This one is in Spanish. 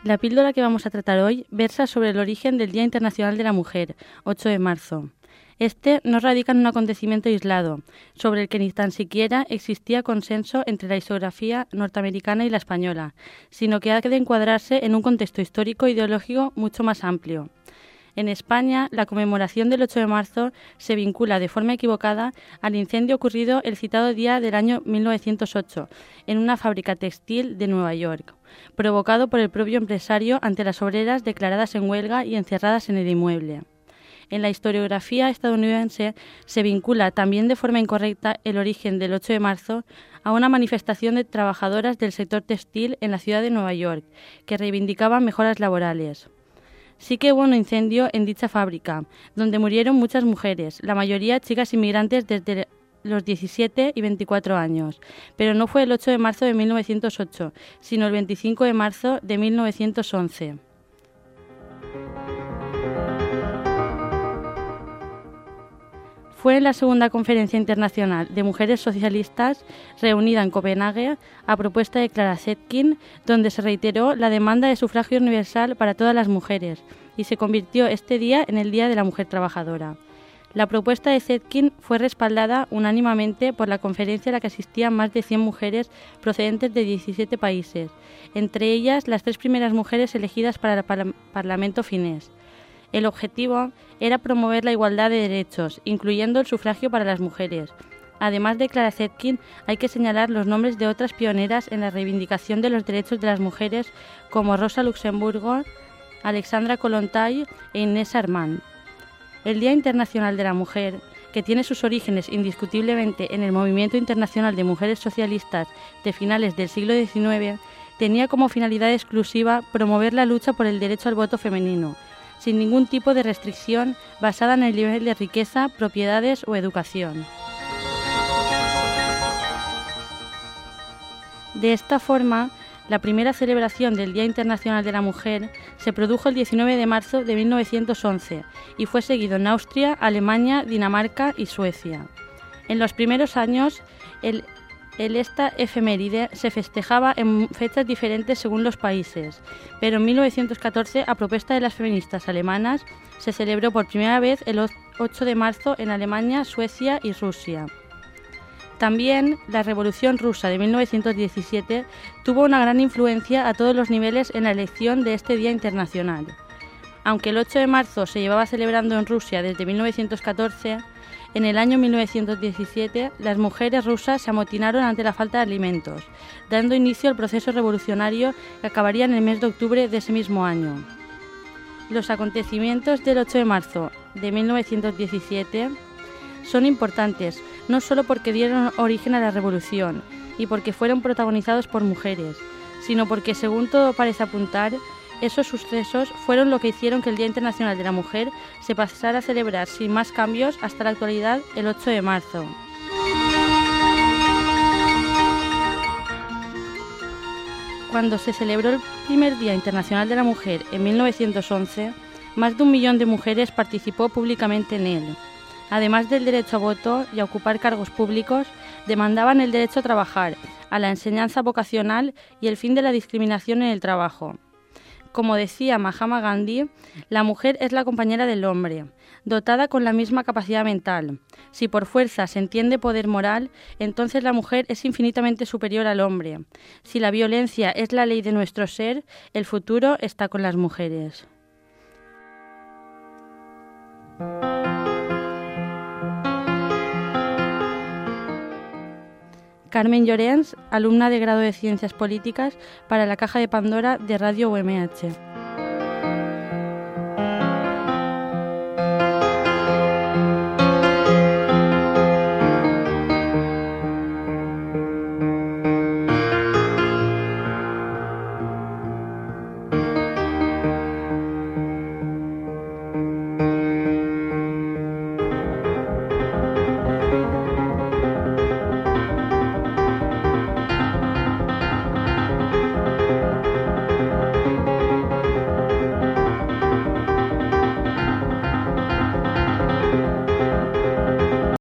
La píldora que vamos a tratar hoy versa sobre el origen del Día Internacional de la Mujer, 8 de marzo. Este no radica en un acontecimiento aislado, sobre el que ni tan siquiera existía consenso entre la historiografía norteamericana y la española, sino que ha de encuadrarse en un contexto histórico e ideológico mucho más amplio. En España, la conmemoración del 8 de marzo se vincula de forma equivocada al incendio ocurrido el citado día del año 1908 en una fábrica textil de Nueva York, provocado por el propio empresario ante las obreras declaradas en huelga y encerradas en el inmueble. En la historiografía estadounidense se vincula también de forma incorrecta el origen del 8 de marzo a una manifestación de trabajadoras del sector textil en la ciudad de Nueva York, que reivindicaban mejoras laborales. Sí que hubo un incendio en dicha fábrica, donde murieron muchas mujeres, la mayoría chicas inmigrantes desde los 17 y 24 años, pero no fue el 8 de marzo de 1908, sino el 25 de marzo de 1911. Fue en la segunda Conferencia Internacional de Mujeres Socialistas, reunida en Copenhague, a propuesta de Clara Zetkin, donde se reiteró la demanda de sufragio universal para todas las mujeres, y se convirtió este día en el Día de la Mujer Trabajadora. La propuesta de Zetkin fue respaldada unánimemente por la conferencia a la que asistían más de 100 mujeres procedentes de 17 países, entre ellas las 3 primeras mujeres elegidas para el Parlamento finés. El objetivo era promover la igualdad de derechos, incluyendo el sufragio para las mujeres. Además de Clara Zetkin, hay que señalar los nombres de otras pioneras en la reivindicación de los derechos de las mujeres, como Rosa Luxemburgo, Alexandra Kollontai e Inés Armand. El Día Internacional de la Mujer, que tiene sus orígenes indiscutiblemente en el movimiento internacional de mujeres socialistas de finales del siglo XIX, tenía como finalidad exclusiva promover la lucha por el derecho al voto femenino, sin ningún tipo de restricción basada en el nivel de riqueza, propiedades o educación. De esta forma, la primera celebración del Día Internacional de la Mujer se produjo el 19 de marzo de 1911 y fue seguido en Austria, Alemania, Dinamarca y Suecia. En los primeros años, esta efeméride se festejaba en fechas diferentes según los países, pero en 1914, a propuesta de las feministas alemanas, se celebró por primera vez el 8 de marzo en Alemania, Suecia y Rusia. También la Revolución Rusa de 1917 tuvo una gran influencia a todos los niveles en la elección de este Día Internacional. Aunque el 8 de marzo se llevaba celebrando en Rusia desde 1914, en el año 1917 las mujeres rusas se amotinaron ante la falta de alimentos, dando inicio al proceso revolucionario que acabaría en el mes de octubre de ese mismo año. Los acontecimientos del 8 de marzo de 1917 son importantes, no solo porque dieron origen a la revolución y porque fueron protagonizados por mujeres, sino porque, según todo parece apuntar, esos sucesos fueron lo que hicieron que el Día Internacional de la Mujer se pasara a celebrar sin más cambios hasta la actualidad el 8 de marzo. Cuando se celebró el primer Día Internacional de la Mujer en 1911, más de 1 millón de mujeres participó públicamente en él. Además del derecho a voto y a ocupar cargos públicos, demandaban el derecho a trabajar, a la enseñanza vocacional y el fin de la discriminación en el trabajo. Como decía Mahatma Gandhi, la mujer es la compañera del hombre, dotada con la misma capacidad mental. Si por fuerza se entiende poder moral, entonces la mujer es infinitamente superior al hombre. Si la violencia es la ley de nuestro ser, el futuro está con las mujeres. Carmen Llorens, alumna de grado de Ciencias Políticas para la Caja de Pandora de Radio UMH.